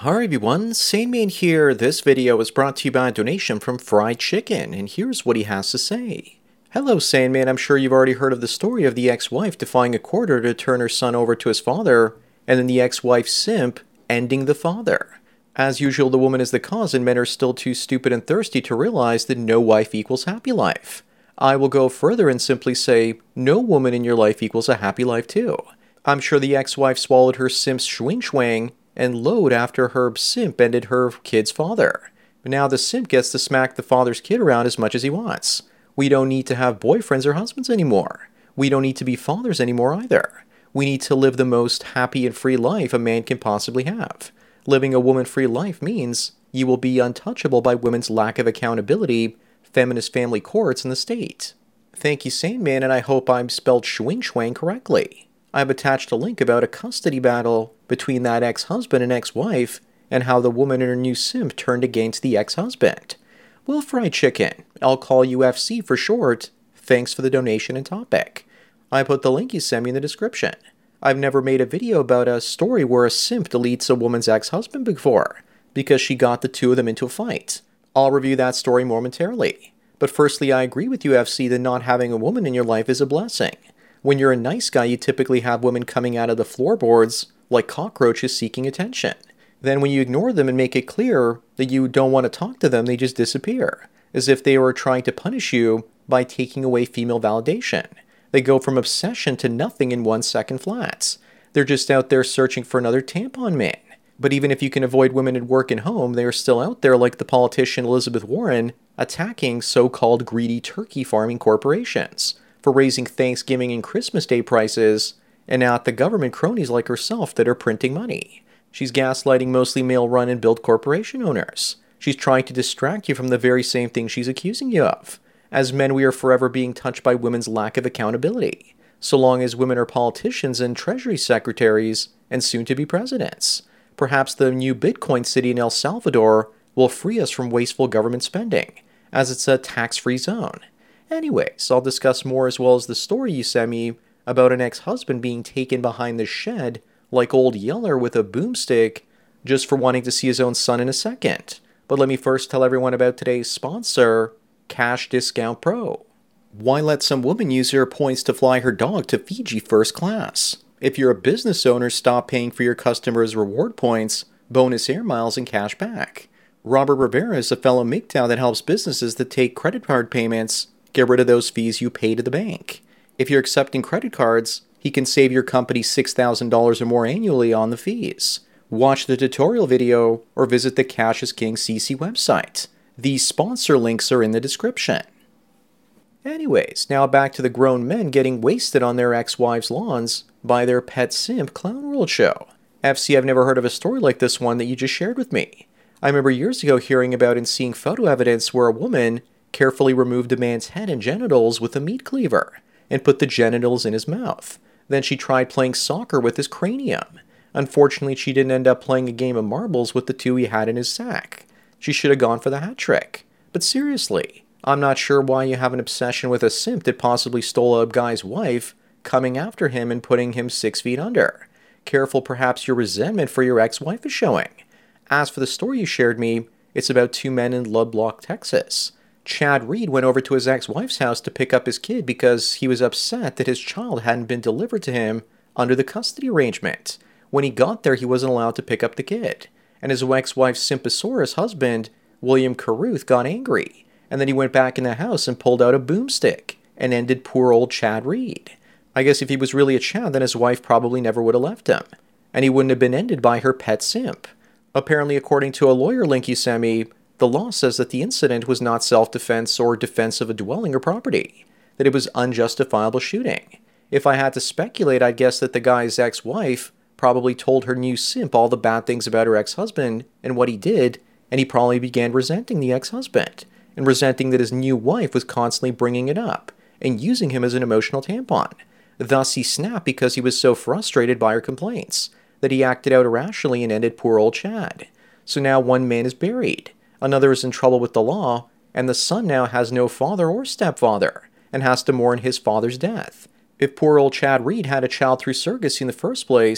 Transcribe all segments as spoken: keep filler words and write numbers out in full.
Hi everyone, Sandman here. This video was brought to you by a donation from Fried Chicken, and here's what he has to say. Hello Sandman, I'm sure you've already heard of the story of the ex-wife defying a court order to turn her son over to his father, and then the ex-wife's simp ending the father. As usual, the woman is the cause, and men are still too stupid and thirsty to realize that no wife equals happy life. I will go further and simply say, no woman in your life equals a happy life too. I'm sure the ex-wife swallowed her simp's schwing-schwang and load after her simp ended her kid's father. But now the simp gets to smack the father's kid around as much as he wants. We don't need to have boyfriends or husbands anymore. We don't need to be fathers anymore either. We need to live the most happy and free life a man can possibly have. Living a woman-free life means you will be untouchable by women's lack of accountability, feminist family courts, and the state. Thank you, Sandman, and I hope I'm spelled schwing-schwang correctly. I've attached a link about a custody battle between that ex-husband and ex-wife, and how the woman and her new simp turned against the ex-husband. Well, Fried Chicken, I'll call U F C for short. Thanks for the donation and topic. I put the link you sent me in the description. I've never made a video about a story where a simp deletes a woman's ex-husband before, because she got the two of them into a fight. I'll review that story momentarily. But firstly, I agree with U F C that not having a woman in your life is a blessing. When you're a nice guy, you typically have women coming out of the floorboards like cockroaches seeking attention. Then when you ignore them and make it clear that you don't want to talk to them, they just disappear, as if they were trying to punish you by taking away female validation. They go from obsession to nothing in one second flats. They're just out there searching for another tampon man. But even if you can avoid women at work and home, they are still out there like the politician Elizabeth Warren, attacking so-called greedy turkey farming corporations for raising Thanksgiving and Christmas Day prices, and not the government cronies like herself that are printing money. She's gaslighting mostly male-run and built corporation owners. She's trying to distract you from the very same thing she's accusing you of. As men, we are forever being touched by women's lack of accountability, so long as women are politicians and treasury secretaries and soon-to-be presidents. Perhaps the new Bitcoin city in El Salvador will free us from wasteful government spending, as it's a tax-free zone. Anyways, I'll discuss more as well as the story you sent me about an ex-husband being taken behind the shed like old Yeller with a boomstick just for wanting to see his own son in a second. But let me first tell everyone about today's sponsor, Cash Discount Pro. Why let some woman use her points to fly her dog to Fiji first class? If you're a business owner, stop paying for your customers' reward points, bonus air miles, and cash back. Robert Rivera is a fellow M G T O W that helps businesses that take credit card payments get rid of those fees you pay to the bank. If you're accepting credit cards, he can save your company six thousand dollars or more annually on the fees. Watch the tutorial video or visit the Cash is King C C website. These sponsor links are in the description. Anyways, now back to the grown men getting wasted on their ex-wives' lawns by their pet simp Clown World Show. F C, I've never heard of a story like this one that you just shared with me. I remember years ago hearing about and seeing photo evidence where a woman carefully removed a man's head and genitals with a meat cleaver and put the genitals in his mouth. Then she tried playing soccer with his cranium. Unfortunately, she didn't end up playing a game of marbles with the two he had in his sack. She should have gone for the hat trick. But seriously, I'm not sure why you have an obsession with a simp that possibly stole a guy's wife, coming after him and putting him six feet under. Careful, perhaps your resentment for your ex-wife is showing. As for the story you shared me, it's about two men in Lovelock, Texas. Chad Reed went over to his ex-wife's house to pick up his kid because he was upset that his child hadn't been delivered to him under the custody arrangement. When he got there, he wasn't allowed to pick up the kid. And his ex-wife's Simposaurus husband, William Carruth, got angry. And then he went back in the house and pulled out a boomstick and ended poor old Chad Reed. I guess if he was really a Chad, then his wife probably never would have left him. And he wouldn't have been ended by her pet simp. Apparently, according to a lawyer link you sent me, the law says that the incident was not self-defense or defense of a dwelling or property, that it was unjustifiable shooting. If I had to speculate, I'd guess that the guy's ex-wife probably told her new simp all the bad things about her ex-husband and what he did, and he probably began resenting the ex-husband, and resenting that his new wife was constantly bringing it up, and using him as an emotional tampon. Thus he snapped because he was so frustrated by her complaints, that he acted out irrationally and ended poor old Chad. So now one man is buried. Another is in trouble with the law, and the son now has no father or stepfather, and has to mourn his father's death. If poor old Chad Reed had a child through surrogacy in the first place,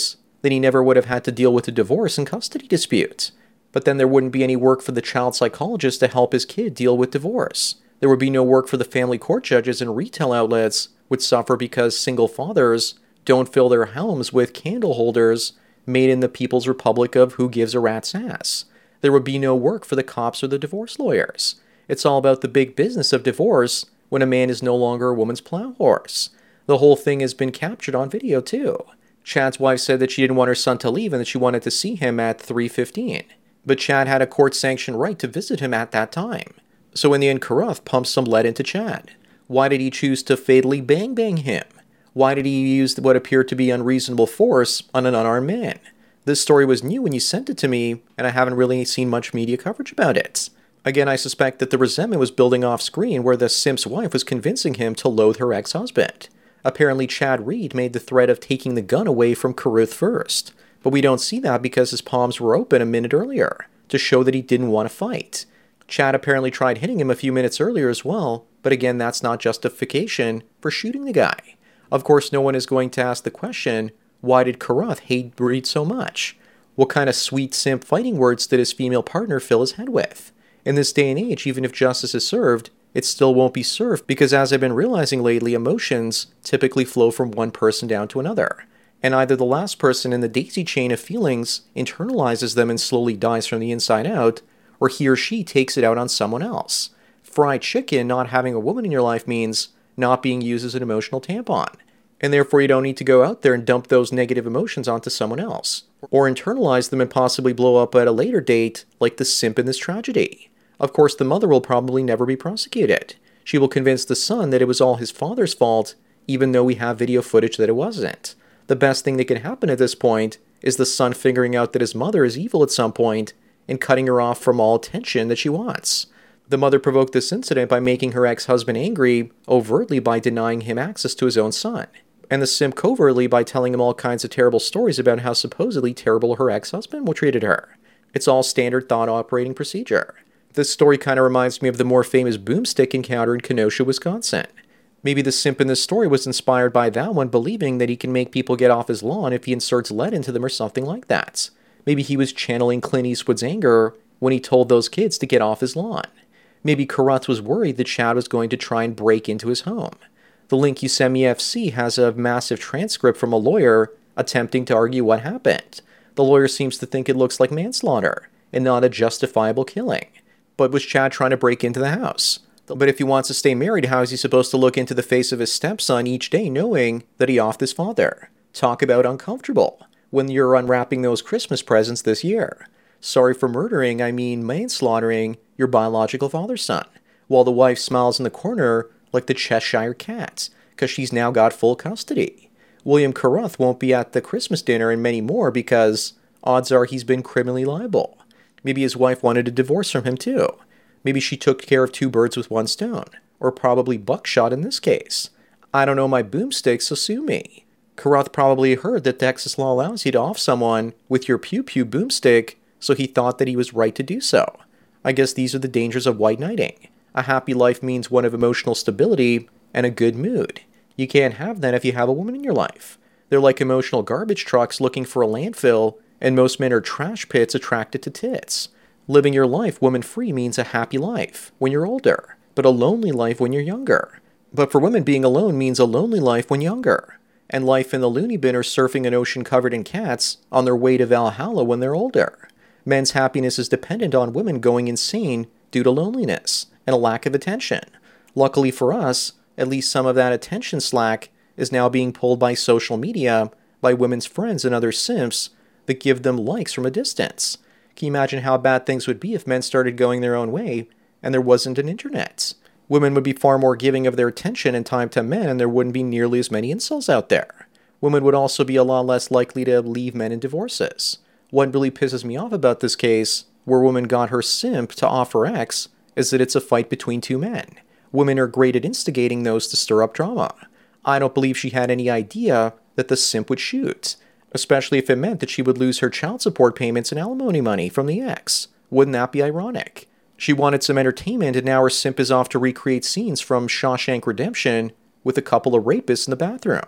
then he never would have had to deal with a divorce and custody dispute. But then there wouldn't be any work for the child psychologist to help his kid deal with divorce. There would be no work for the family court judges, and retail outlets would suffer because single fathers don't fill their homes with candle holders made in the People's Republic of who gives a rat's ass. There would be no work for the cops or the divorce lawyers. It's all about the big business of divorce when a man is no longer a woman's plow horse. The whole thing has been captured on video too. Chad's wife said that she didn't want her son to leave and that she wanted to see him at three fifteen. But Chad had a court-sanctioned right to visit him at that time. So in the end, Carruth pumped some lead into Chad. Why did he choose to fatally bang-bang him? Why did he use what appeared to be unreasonable force on an unarmed man? This story was new when you sent it to me, and I haven't really seen much media coverage about it. Again, I suspect that the resentment was building off-screen where the simp's wife was convincing him to loathe her ex-husband. Apparently, Chad Reed made the threat of taking the gun away from Carruth first. But we don't see that because his palms were open a minute earlier, to show that he didn't want to fight. Chad apparently tried hitting him a few minutes earlier as well, but again, that's not justification for shooting the guy. Of course, no one is going to ask the question, why did Carruth hate Reed so much? What kind of sweet simp fighting words did his female partner fill his head with? In this day and age, even if justice is served, it still won't be served because, as I've been realizing lately, emotions typically flow from one person down to another. And either the last person in the daisy chain of feelings internalizes them and slowly dies from the inside out, or he or she takes it out on someone else. Fried chicken, not having a woman in your life, means not being used as an emotional tampon. And therefore you don't need to go out there and dump those negative emotions onto someone else, or internalize them and possibly blow up at a later date like the simp in this tragedy. Of course, the mother will probably never be prosecuted. She will convince the son that it was all his father's fault, even though we have video footage that it wasn't. The best thing that can happen at this point is the son figuring out that his mother is evil at some point and cutting her off from all attention that she wants. The mother provoked this incident by making her ex-husband angry overtly by denying him access to his own son, and the simp covertly by telling him all kinds of terrible stories about how supposedly terrible her ex-husband treated her. It's all standard thought operating procedure. This story kind of reminds me of the more famous boomstick encounter in Kenosha, Wisconsin. Maybe the simp in this story was inspired by that one, believing that he can make people get off his lawn if he inserts lead into them or something like that. Maybe he was channeling Clint Eastwood's anger when he told those kids to get off his lawn. Maybe Carruth was worried that Chad was going to try and break into his home. The Link You Send Me F C has a massive transcript from a lawyer attempting to argue what happened. The lawyer seems to think it looks like manslaughter and not a justifiable killing. But was Chad trying to break into the house? But if he wants to stay married, how is he supposed to look into the face of his stepson each day knowing that he offed his father? Talk about uncomfortable when you're unwrapping those Christmas presents this year. Sorry for murdering, I mean manslaughtering your biological father's son, while the wife smiles in the corner like the Cheshire Cat, because she's now got full custody. William Carruth won't be at the Christmas dinner and many more because odds are he's been criminally liable. Maybe his wife wanted a divorce from him too. Maybe she took care of two birds with one stone, or probably buckshot in this case. I don't know my boomstick, so sue me. Carruth probably heard that Texas law allows you to off someone with your pew-pew boomstick, so he thought that he was right to do so. I guess these are the dangers of white knighting. A happy life means one of emotional stability and a good mood. You can't have that if you have a woman in your life. They're like emotional garbage trucks looking for a landfill, and most men are trash pits attracted to tits. Living your life woman-free means a happy life when you're older, but a lonely life when you're younger. But for women, being alone means a lonely life when younger, and life in the loony bin or surfing an ocean covered in cats on their way to Valhalla when they're older. Men's happiness is dependent on women going insane due to loneliness and a lack of attention. Luckily for us, at least some of that attention slack is now being pulled by social media, by women's friends and other simps that give them likes from a distance. Can you imagine how bad things would be if men started going their own way and there wasn't an internet? Women would be far more giving of their attention and time to men, and there wouldn't be nearly as many incels out there. Women would also be a lot less likely to leave men in divorces. What really pisses me off about this case, where a woman got her simp to offer X, is that it's a fight between two men. Women are great at instigating those to stir up drama. I don't believe she had any idea that the simp would shoot, especially if it meant that she would lose her child support payments and alimony money from the ex. Wouldn't that be ironic? She wanted some entertainment, and now her simp is off to recreate scenes from Shawshank Redemption with a couple of rapists in the bathroom.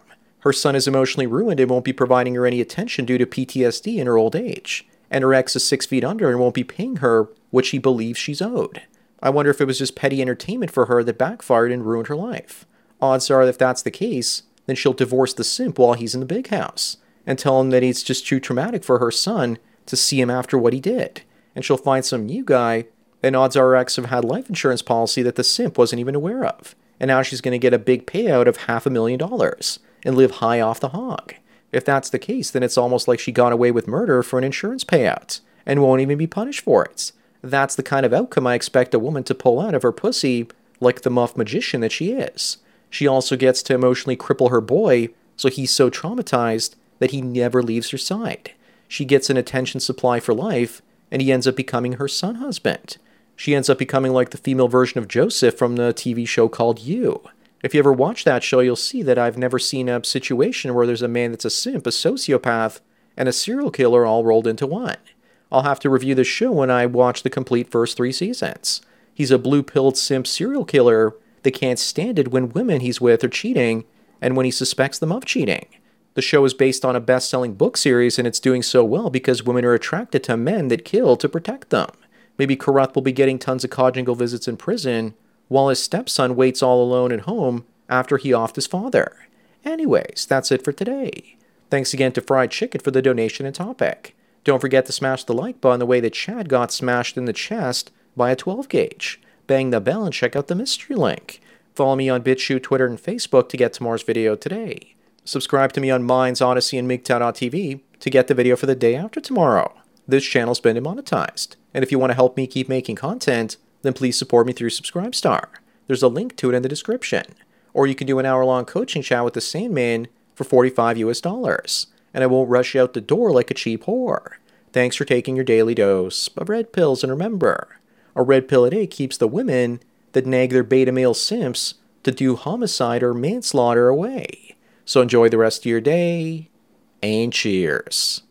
Her son is emotionally ruined and won't be providing her any attention due to P T S D in her old age. And her ex is six feet under and won't be paying her what she believes she's owed. I wonder if it was just petty entertainment for her that backfired and ruined her life. Odds are, if that's the case, then she'll divorce the simp while he's in the big house and tell him that it's just too traumatic for her son to see him after what he did. And she'll find some new guy, and odds are her ex have had life insurance policy that the simp wasn't even aware of. And now she's going to get a big payout of half a million dollars and live high off the hog. If that's the case, then it's almost like she got away with murder for an insurance payout and won't even be punished for it. That's the kind of outcome I expect a woman to pull out of her pussy, like the muff magician that she is. She also gets to emotionally cripple her boy, so he's so traumatized that he never leaves her side. She gets an attention supply for life, and he ends up becoming her son husband. She ends up becoming like the female version of Joseph from the T V show called You. If you ever watch that show, you'll see that I've never seen a situation where there's a man that's a simp, a sociopath, and a serial killer all rolled into one. I'll have to review the show when I watch the complete first three seasons. He's a blue-pilled simp serial killer that can't stand it when women he's with are cheating and when he suspects them of cheating. The show is based on a best-selling book series, and it's doing so well because women are attracted to men that kill to protect them. Maybe Karath will be getting tons of conjugal visits in prison, while his stepson waits all alone at home after he offed his father. Anyways, that's it for today. Thanks again to Fried Chicken for the donation and topic. Don't forget to smash the like button the way that Chad got smashed in the chest by a twelve gauge. Bang the bell and check out the mystery link. Follow me on BitChute, Twitter, and Facebook to get tomorrow's video today. Subscribe to me on Minds, Odyssey, and M G T O W dot T V to get the video for the day after tomorrow. This channel's been demonetized, and if you want to help me keep making content, then please support me through Subscribestar. There's a link to it in the description. Or you can do an hour-long coaching chat with the Sandman for forty-five U S dollars, and I won't rush you out the door like a cheap whore. Thanks for taking your daily dose of red pills, and remember, a red pill a day keeps the women that nag their beta male simps to do homicide or manslaughter away. So enjoy the rest of your day, and cheers.